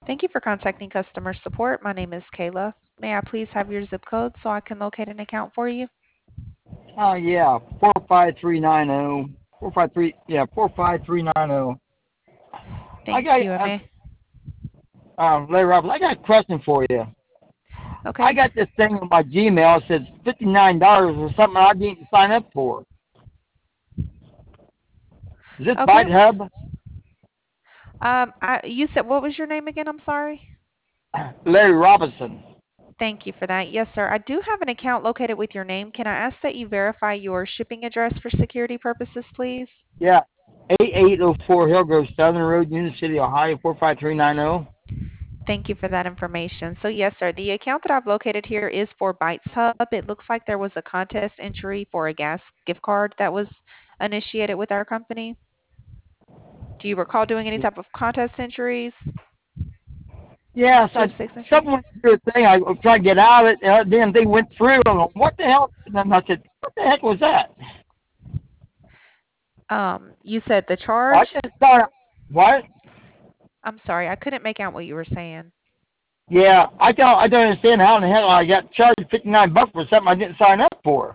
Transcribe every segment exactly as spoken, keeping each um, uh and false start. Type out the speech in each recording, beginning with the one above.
Thank you for contacting customer support. My name is Kayla. May I please have your zip code so I can locate an account for you? Oh yeah, four five three nine zero four five three. Yeah, four five three nine zero. I Thank got you. And may uh, um, Larry Roberts. I got a question for you. I okay. got this thing on my Gmail. It says fifty nine dollars or something I need to sign up for. Is this Okay. Byte Hub? Um, I, you said what was your name again? I'm sorry. Larry Robinson. Thank you for that. Yes, sir. I do have an account located with your name. Can I ask that you verify your shipping address for security purposes, please? Yeah, eight eight zero four Hillgrove Southern Road, Union City, Ohio four five three nine zero. Thank you for that information. So, yes, sir, the account that I've located here is for Bytes Hub. It looks like there was a contest entry for a gas gift card that was initiated with our company. Do you recall doing any type of contest entries? Yes, I Sweepstakes entry? someone did a thing. I was trying to get out of it, and then they went through. I'm like, what the hell? And then I said, what the heck was that? Um, you said the I charge? just thought, what? I'm sorry, I couldn't make out what you were saying. Yeah, I don't, I don't understand how in the hell I got charged fifty nine bucks for something I didn't sign up for.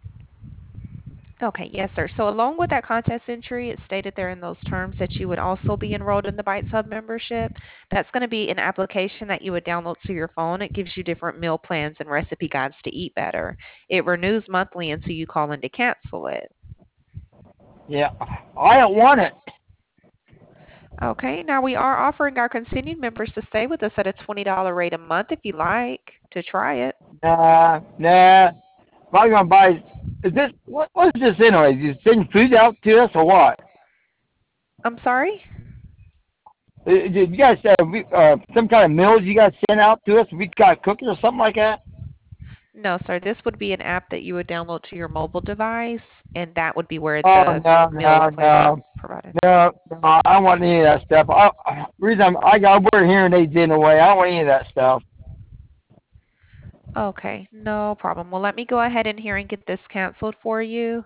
Okay, yes, sir. So along with that contest entry, it stated there in those terms that you would also be enrolled in the Bytes Hub membership. That's going to be an application that you would download to your phone. It gives you different meal plans and recipe guides to eat better. It renews monthly until you call in to cancel it. Yeah, I don't want it. Okay, now we are offering our continued members to stay with us at a twenty dollars rate a month if you like to try it. Nah, nah. If I'm gonna buy, is this what? What is this anyway? You send food out to us or what? I'm sorry? Uh, Did you guys uh, we, uh some kind of meals you guys send out to us? We got cooking or something like that? No, sir. This would be an app that you would download to your mobile device, and that would be where Oh the no, meal no, plans are no, provided. no, no! I don't want any of that stuff. I, reason I'm, I got wear hearing aids in the way. I don't want any of that stuff. Okay, no problem. Well, let me go ahead in here and get this canceled for you.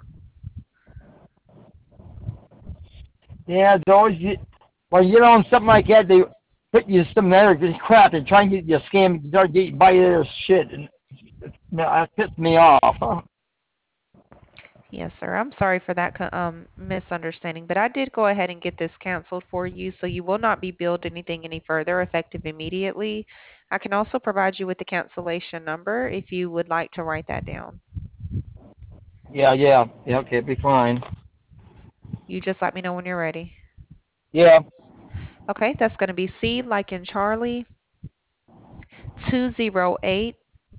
Yeah, it's always you- when you get on something like that, they put you some other crap and try and get you a scam, you start getting by their shit, and no, that pissed me off. Huh? Yes, sir. I'm sorry for that co- um, misunderstanding, but I did go ahead and get this canceled for you, so you will not be billed anything any further effective immediately. I can also provide you with the cancellation number if you would like to write that down. Yeah, yeah, yeah. Okay, be fine. You just let me know when you're ready. Yeah. Okay, that's going to be C like in Charlie, two zero eight.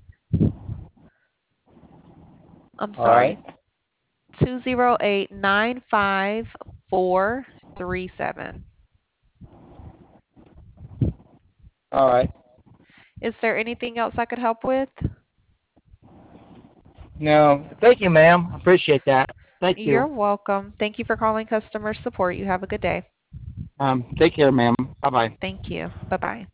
I'm All right. sorry, two zero eight nine five four three seven. All right. Is there anything else I could help with? No, thank you, ma'am. Appreciate that. Thank you. You're welcome. Thank you for calling customer support. You have a good day. Um, take care, ma'am. Bye bye. Thank you. Bye bye.